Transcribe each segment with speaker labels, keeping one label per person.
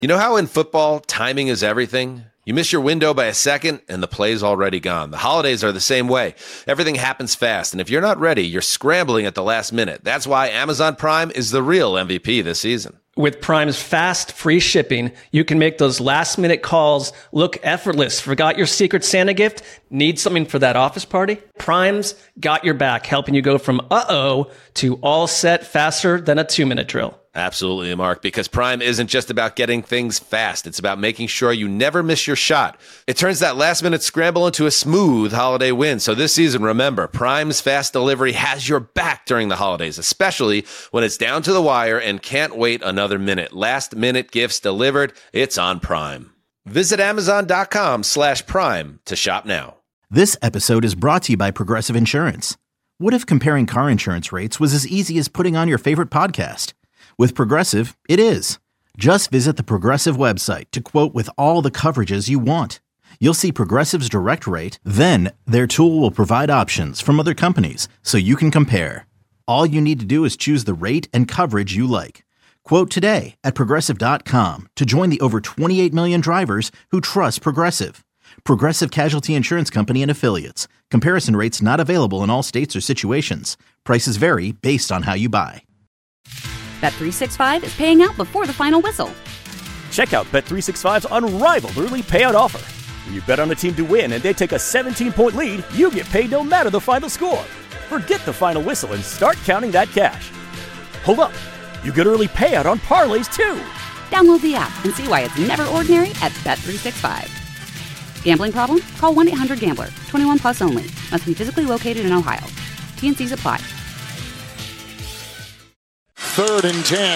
Speaker 1: You know how in football, timing is everything? You miss your window by a second, and the play's already gone. The holidays are the same way. Everything happens fast, and if you're not ready, you're scrambling at the last minute. That's why Amazon Prime is the real MVP this season.
Speaker 2: With Prime's fast, free shipping, you can make those last-minute calls look effortless. Forgot your Secret Santa gift? Need something for that office party? Prime's got your back, helping you go from uh-oh to all set faster than a 2-minute drill.
Speaker 1: Absolutely, Mark, because Prime isn't just about getting things fast. It's about making sure you never miss your shot. It turns that last-minute scramble into a smooth holiday win. So this season, remember, Prime's fast delivery has your back during the holidays, especially when it's down to the wire and can't wait another minute. Last-minute gifts delivered. It's on Prime. Visit Amazon.com/Prime to shop now.
Speaker 3: This episode is brought to you by Progressive Insurance. What if comparing car insurance rates was as easy as putting on your favorite podcast? With Progressive, it is. Just visit the Progressive website to quote with all the coverages you want. You'll see Progressive's direct rate, then their tool will provide options from other companies so you can compare. All you need to do is choose the rate and coverage you like. Quote today at Progressive.com to join the over 28 million drivers who trust Progressive. Progressive Casualty Insurance Company and Affiliates. Comparison rates not available in all states or situations. Prices vary based on how you buy.
Speaker 4: Bet365 is paying out before the final whistle.
Speaker 5: Check out Bet365's unrivaled early payout offer. When you bet on a team to win and they take a 17-point lead, you get paid no matter the final score. Forget the final whistle and start counting that cash. Hold up. You get early payout on parlays, too.
Speaker 4: Download the app and see why it's never ordinary at Bet365. Gambling problem? Call 1-800-GAMBLER. 21 plus only. Must be physically located in Ohio. T&Cs apply.
Speaker 6: 3rd and 10.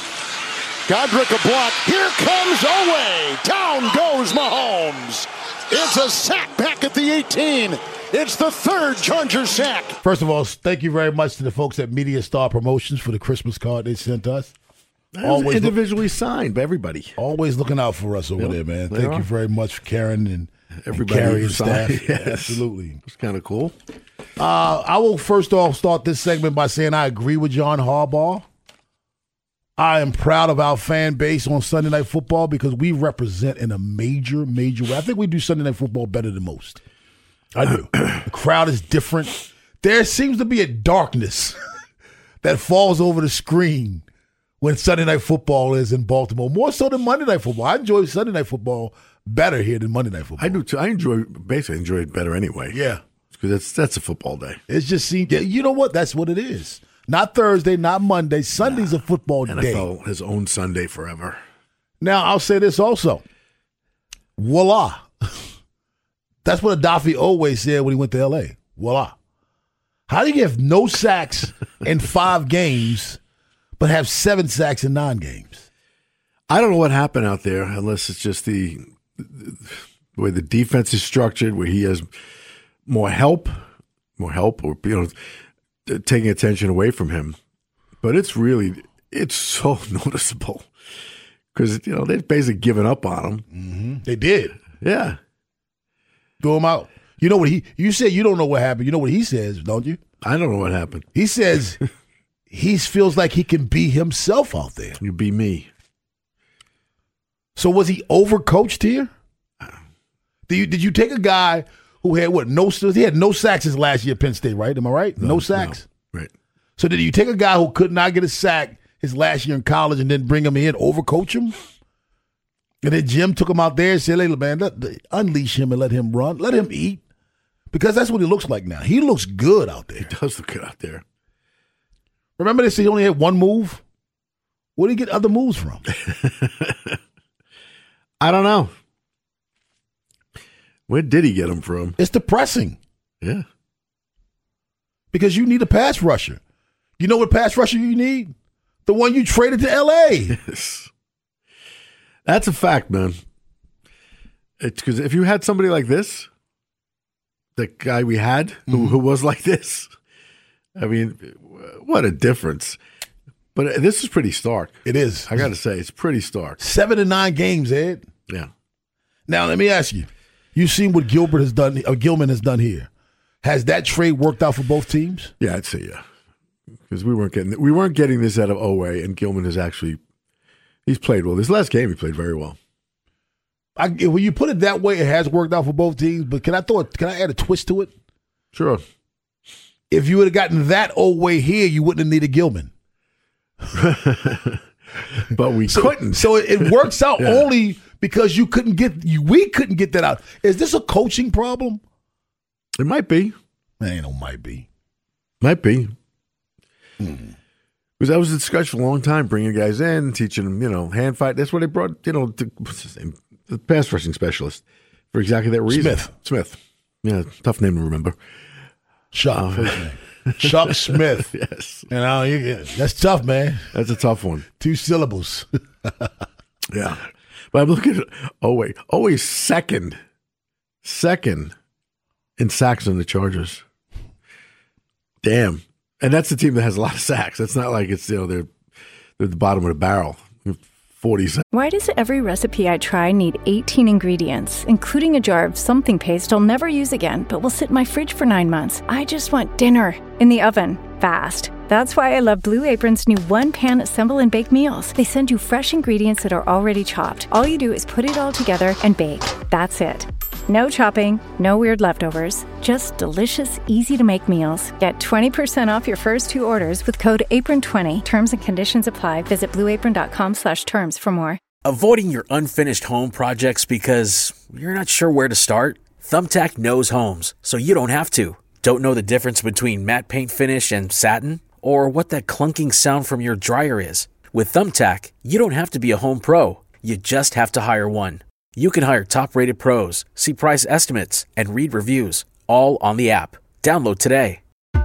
Speaker 6: Godric a block. Here comes Oweh. Down goes Mahomes. It's a sack back at the 18. It's the 3rd Charger sack.
Speaker 7: First of all, thank you very much to the folks at Media Star Promotions for the Christmas card they sent us.
Speaker 8: Always individually signed by everybody.
Speaker 7: Always looking out for us over there, man. Thank you very much, Karen and
Speaker 8: everybody,
Speaker 7: Carrie and staff.
Speaker 8: Yes.
Speaker 7: Absolutely.
Speaker 8: It's kind of cool.
Speaker 7: I will first off start this segment by saying I agree with John Harbaugh. I am proud of our fan base on Sunday Night Football because we represent in a major, major way. I think we do Sunday Night Football better than most. I do. The crowd is different. There seems to be a darkness that falls over the screen when Sunday Night Football is in Baltimore, more so than Monday Night Football. I enjoy Sunday Night Football better here than Monday Night Football.
Speaker 8: I do too. I enjoy it better anyway.
Speaker 7: Yeah.
Speaker 8: Because that's a football day.
Speaker 7: It's just seems, you know what? That's what it is. Not Thursday, not Monday. Sunday's a football day.
Speaker 8: NFL has owned Sunday forever.
Speaker 7: Now, I'll say this also. Voila. That's what Adafi always said when he went to L.A. Voila. How do you have no sacks in 5 games but have 7 sacks in 9 games?
Speaker 8: I don't know what happened out there unless it's just the way the defense is structured, where he has more help, or taking attention away from him. But it's so noticeable because they've basically given up on him.
Speaker 7: Mm-hmm. They did.
Speaker 8: Yeah.
Speaker 7: Throw him out. You know what you said you don't know what happened. You know what he says, don't you?
Speaker 8: I don't know what happened.
Speaker 7: He says he feels like he can be himself out there.
Speaker 8: You be me.
Speaker 7: So was he overcoached here? Did you take a guy who had he had no sacks his last year at Penn State, right? Am I right? No sacks.
Speaker 8: No. Right.
Speaker 7: So did you take a guy who could not get a sack his last year in college and then bring him in, overcoach him? And then Jim took him out there and said, "Hey, man, unleash him and let him run. Let him eat." Because that's what he looks like now. He looks good out there.
Speaker 8: He does look good out there.
Speaker 7: Remember they said he only had one move? Where did he get other moves from?
Speaker 8: I don't know. Where did he get them from?
Speaker 7: It's depressing.
Speaker 8: Yeah.
Speaker 7: Because you need a pass rusher. You know what pass rusher you need? The one you traded to L.A.
Speaker 8: Yes. That's a fact, man. It's because if you had somebody like this, the guy we had who was like this, I mean, what a difference. But this is pretty stark.
Speaker 7: It is.
Speaker 8: I got to say, it's pretty stark.
Speaker 7: 7 and 9 games, Ed.
Speaker 8: Yeah.
Speaker 7: Now, let me ask you. You've seen what Gilman has done here. Has that trade worked out for both teams?
Speaker 8: Yeah, I'd say yeah. Because we weren't getting this out of Oweh, and Gilman has actually, He's played well. This last game, he played very well.
Speaker 7: When you put it that way, it has worked out for both teams. But can I add a twist to it?
Speaker 8: Sure.
Speaker 7: If you would have gotten that Oweh here, you wouldn't have needed Gilman.
Speaker 8: But we couldn't.
Speaker 7: So it works out only because we couldn't get that out. Is this a coaching problem?
Speaker 8: It might be.
Speaker 7: Might be.
Speaker 8: Might be. Because that was a discussion for a long time, bringing guys in, teaching them, hand fight. That's what they brought, what's his name? The pass rushing specialist for exactly that reason. Smith. Yeah, tough name to remember.
Speaker 7: Chuck Smith.
Speaker 8: Yes.
Speaker 7: That's tough, man.
Speaker 8: That's a tough one.
Speaker 7: 2 syllables.
Speaker 8: Yeah. But I'm looking at Oweh's second in sacks on the Chargers. Damn. And that's the team that has a lot of sacks. It's not like it's, they're at the bottom of the barrel. 47.
Speaker 9: Why does every recipe I try need 18 ingredients, including a jar of something paste I'll never use again, but will sit in my fridge for 9 months? I just want dinner in the oven, fast. That's why I love Blue Apron's new one-pan assemble and bake meals. They send you fresh ingredients that are already chopped. All you do is put it all together and bake. That's it. No chopping, no weird leftovers, just delicious, easy-to-make meals. Get 20% off your first 2 orders with code APRON20. Terms and conditions apply. Visit blueapron.com/terms for more.
Speaker 10: Avoiding your unfinished home projects because you're not sure where to start? Thumbtack knows homes, so you don't have to. Don't know the difference between matte paint finish and satin? Or what that clunking sound from your dryer is? With Thumbtack, you don't have to be a home pro. You just have to hire one. You can hire top-rated pros, see price estimates, and read reviews, all on the app. Download today.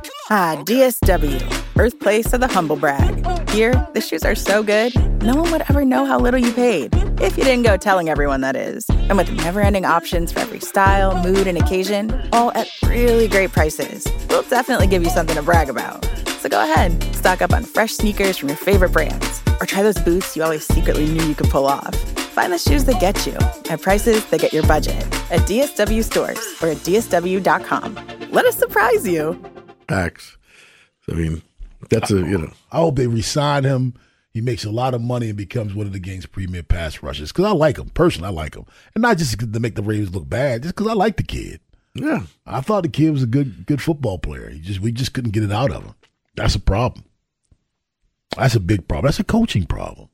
Speaker 11: DSW, birthplace of the humble brag. Here, the shoes are so good, no one would ever know how little you paid. If you didn't go telling everyone, that is. And with never-ending options for every style, mood, and occasion, all at really great prices, we'll definitely give you something to brag about. So go ahead, stock up on fresh sneakers from your favorite brands, or try those boots you always secretly knew you could pull off. Find the shoes that get you at prices that get your budget at DSW stores or at DSW.com. Let us surprise you.
Speaker 8: Facts. I mean, that's I
Speaker 7: hope they re-sign him. He makes a lot of money and becomes one of the game's premier pass rushers. Because I like him. Personally, I like him. And not just to make the Ravens look bad, just because I like the kid.
Speaker 8: Yeah.
Speaker 7: I thought the kid was a good football player. We just couldn't get it out of him. That's a problem. That's a big problem. That's a coaching problem.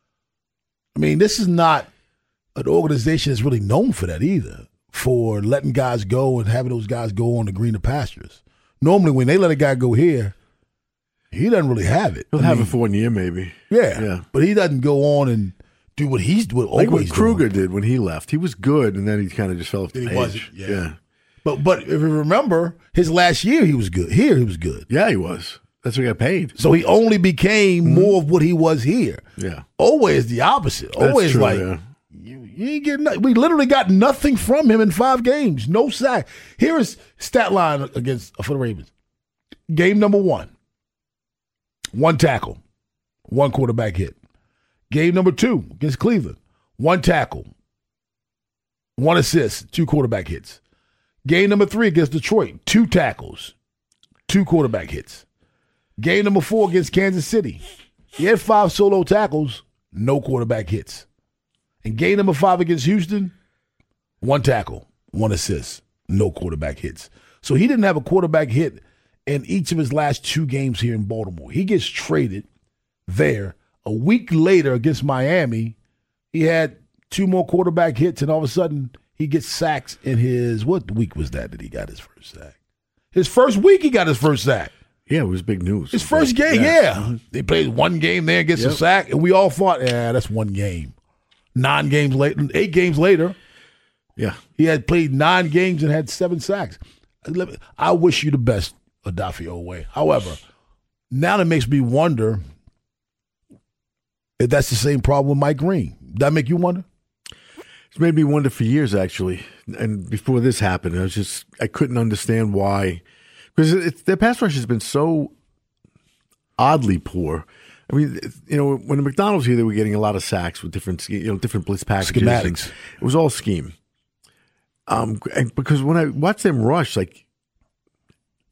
Speaker 7: I mean, this is not an organization that's really known for that either, for letting guys go and having those guys go on to greener pastures. Normally, when they let a guy go here, he doesn't really have it.
Speaker 8: He'll have it for 1 year, maybe.
Speaker 7: Yeah. But he doesn't go on and do what he's doing.
Speaker 8: Like what Kruger did when he left. He was good, and then he kind of just fell off the page. Yeah.
Speaker 7: But if you remember, his last year he was good. Here he was good.
Speaker 8: Yeah, he was. That's what he got paid.
Speaker 7: So he only became more of what he was here.
Speaker 8: Yeah.
Speaker 7: Oweh is the opposite. Oweh is like, you ain't getting nothing. We literally got nothing from him in 5 games. No sack. Here is stat line for the Ravens. Game number 1. 1 tackle. 1 quarterback hit. Game number 2 against Cleveland. 1 tackle. 1 assist. 2 quarterback hits. Game number 3 against Detroit. 2 tackles. 2 quarterback hits. Game number 4 against Kansas City. He had 5 solo tackles, no quarterback hits. And game number 5 against Houston, 1 tackle, 1 assist, no quarterback hits. So he didn't have a quarterback hit in each of his last 2 games here in Baltimore. He gets traded there. A week later against Miami, he had 2 more quarterback hits, and all of a sudden he gets sacks in his, what week was that he got his first sack? His first week he got his first sack.
Speaker 8: Yeah, it was big news.
Speaker 7: His first game, yeah. They played 1 game there, gets a sack, and we all thought, that's 1 game. 9 games later, 8 games later, he had played 9 games and had 7 sacks. I wish you the best, Odafe Oweh. However, now that makes me wonder if that's the same problem with Mike Green. Does that make you wonder?
Speaker 8: It's made me wonder for years, actually. And before this happened, I couldn't understand why. Because their pass rush has been so oddly poor. I mean, when the McDonald's here, they were getting a lot of sacks with different blitz packages.
Speaker 7: Schematics.
Speaker 8: It was all scheme. Because when I watched them rush, like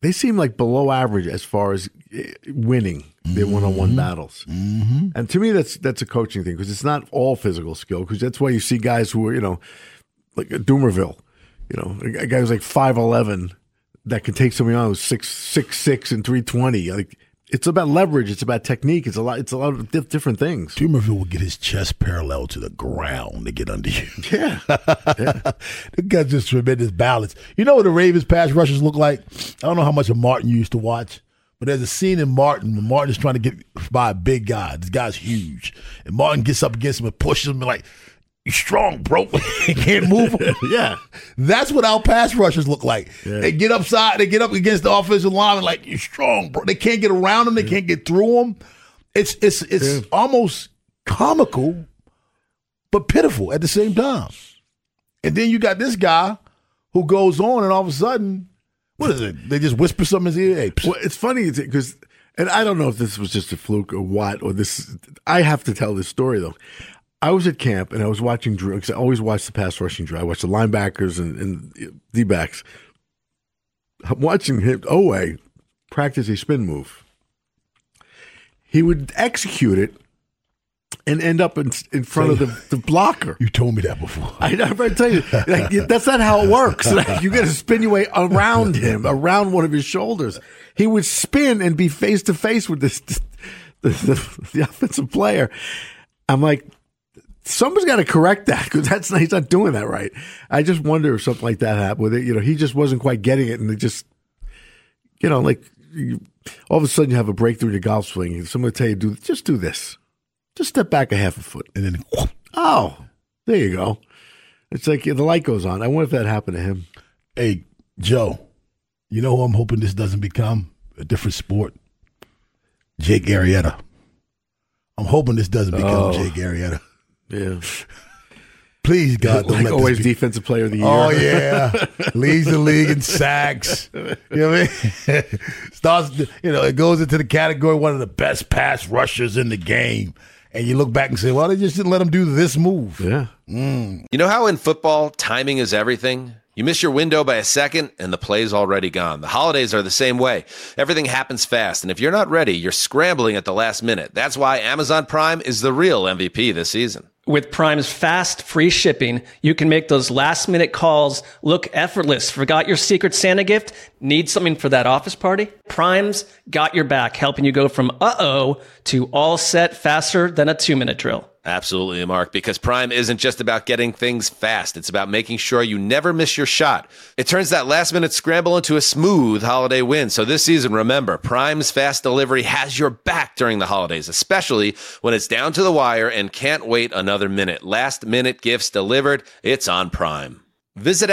Speaker 8: they seem like below average as far as winning their one-on-one battles.
Speaker 7: Mm-hmm.
Speaker 8: And to me, that's a coaching thing because it's not all physical skill. Because that's why you see guys who are, like a Doomerville, a guy who's like 5'11", that can take somebody on who's 6'6" and 320. Like, it's about leverage. It's about technique. It's a lot of different things.
Speaker 7: Doomerville will get his chest parallel to the ground to get under you.
Speaker 8: Yeah.
Speaker 7: The guy's just tremendous balance. You know what the Ravens pass rushers look like? I don't know how much of Martin you used to watch, but there's a scene in Martin when Martin is trying to get by a big guy. This guy's huge. And Martin gets up against him and pushes him and like, "You strong, bro." He can't move him.
Speaker 8: Yeah.
Speaker 7: That's what our pass rushers look like.
Speaker 8: Yeah.
Speaker 7: They get up against the offensive line and like, "You're strong, bro." They can't get around him. They can't get through him. It's almost comical, but pitiful at the same time. And then you got this guy who goes on and all of a sudden, what is it? They just whisper something in his ear. Hey,
Speaker 8: well, it's funny because, and I don't know if this was just a fluke or what, or this, I have to tell this story though. I was at camp and I was watching drill because I always watch the pass rushing drill. I watch the linebackers and D-backs. I'm watching him, Oweh, practice a spin move. He would execute it and end up in front of the blocker.
Speaker 7: You told me that before.
Speaker 8: I never tell you. Like, that's not how it works. Like, you got to spin your way around him, around one of his shoulders. He would spin and be face to face with the offensive player. I'm like, someone's got to correct that because he's not doing that right. I just wonder if something like that happened with it. He just wasn't quite getting it, and they just, all of a sudden you have a breakthrough in your golf swing. And someone will tell you, just do this. Just step back a half a foot.
Speaker 7: And then,
Speaker 8: oh, there you go. It's like the light goes on. I wonder if that happened to him.
Speaker 7: Hey, Joe, you know who I'm hoping this doesn't become? A different sport. Jake Arrieta. I'm hoping this doesn't become Jake Arrieta.
Speaker 8: Yeah.
Speaker 7: Please, God, don't
Speaker 8: like
Speaker 7: let
Speaker 8: always
Speaker 7: this be.
Speaker 8: Defensive Player of the Year.
Speaker 7: Oh, yeah. Leads the league in sacks. You know what I mean? Starts, it goes into the category one of the best pass rushers in the game. And you look back and say, well, they just didn't let him do this move.
Speaker 8: Yeah.
Speaker 1: You know how in football, timing is everything? You miss your window by a second, and the play's already gone. The holidays are the same way. Everything happens fast, and if you're not ready, you're scrambling at the last minute. That's why Amazon Prime is the real MVP this season.
Speaker 2: With Prime's fast, free shipping, you can make those last-minute calls look effortless. Forgot your Secret Santa gift? Need something for that office party? Prime's got your back, helping you go from uh-oh to all set faster than a 2-minute drill.
Speaker 1: Absolutely, Mark, because Prime isn't just about getting things fast. It's about making sure you never miss your shot. It turns that last-minute scramble into a smooth holiday win. So this season, remember, Prime's fast delivery has your back during the holidays, especially when it's down to the wire and can't wait another minute. Last-minute gifts delivered. It's on Prime. Visit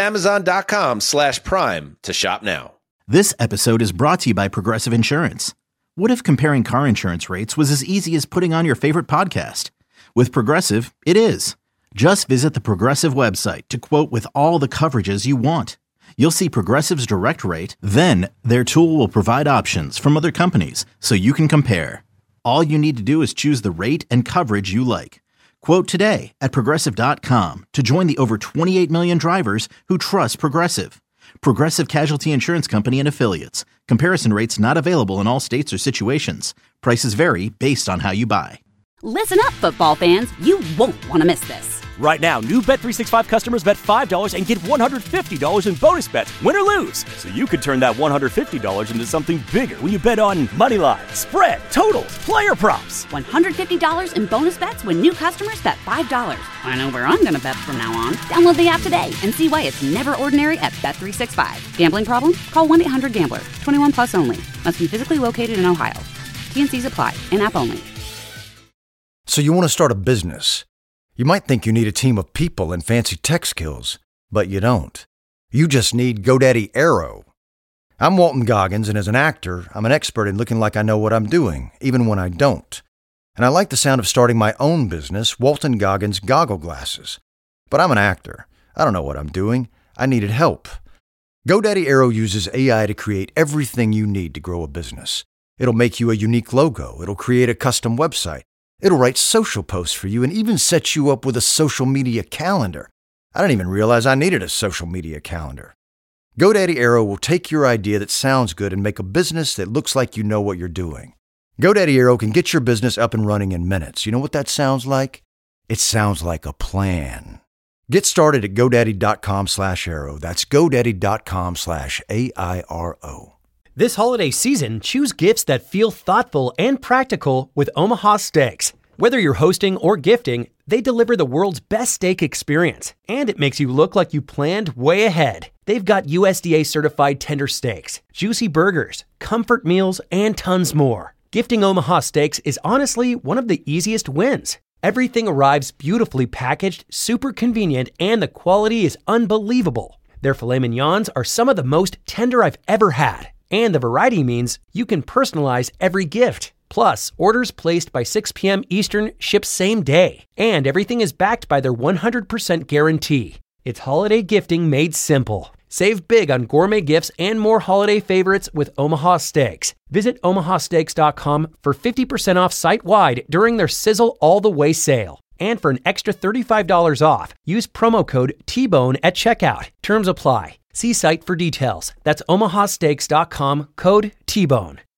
Speaker 1: Amazon.com/Prime to shop now.
Speaker 3: This episode is brought to you by Progressive Insurance. What if comparing car insurance rates was as easy as putting on your favorite podcast? With Progressive, it is. Just visit the Progressive website to quote with all the coverages you want. You'll see Progressive's direct rate, then their tool will provide options from other companies so you can compare. All you need to do is choose the rate and coverage you like. Quote today at Progressive.com to join the over 28 million drivers who trust Progressive. Progressive Casualty Insurance Company and Affiliates. Comparison rates not available in all states or situations. Prices vary based on how you buy.
Speaker 4: Listen up, football fans. You won't want to miss this.
Speaker 5: Right now, new Bet365 customers bet $5 and get $150 in bonus bets, win or lose. So you could turn that $150 into something bigger when you bet on moneyline, spread, totals, player props.
Speaker 4: $150 in bonus bets when new customers bet $5. I know where I'm going to bet from now on. Download the app today and see why it's never ordinary at Bet365. Gambling problem? Call 1-800-GAMBLER. 21 plus only. Must be physically located in Ohio. T&Cs apply. In-app only.
Speaker 12: So you want to start a business. You might think you need a team of people and fancy tech skills, but you don't. You just need GoDaddy Aero. I'm Walton Goggins, and as an actor, I'm an expert in looking like I know what I'm doing, even when I don't. And I like the sound of starting my own business, Walton Goggins Goggle Glasses. But I'm an actor. I don't know what I'm doing. I needed help. GoDaddy Aero uses AI to create everything you need to grow a business. It'll make you a unique logo. It'll create a custom website. It'll write social posts for you and even set you up with a social media calendar. I didn't even realize I needed a social media calendar. GoDaddy Aero will take your idea that sounds good and make a business that looks like you know what you're doing. GoDaddy Aero can get your business up and running in minutes. You know what that sounds like? It sounds like a plan. Get started at GoDaddy.com/Aero. That's GoDaddy.com/AIRO.
Speaker 13: This holiday season, choose gifts that feel thoughtful and practical with Omaha Steaks. Whether you're hosting or gifting, they deliver the world's best steak experience, and it makes you look like you planned way ahead. They've got USDA certified tender steaks, juicy burgers, comfort meals, and tons more. Gifting Omaha Steaks is honestly one of the easiest wins. Everything arrives beautifully packaged, super convenient, and the quality is unbelievable. Their filet mignons are some of the most tender I've ever had, and the variety means you can personalize every gift. Plus, orders placed by 6 p.m. Eastern ship same day, and everything is backed by their 100% guarantee. It's holiday gifting made simple. Save big on gourmet gifts and more holiday favorites with Omaha Steaks. Visit omahasteaks.com for 50% off site-wide during their Sizzle All the Way sale. And for an extra $35 off, use promo code TBONE at checkout. Terms apply. See site for details. That's omahasteaks.com, code TBONE.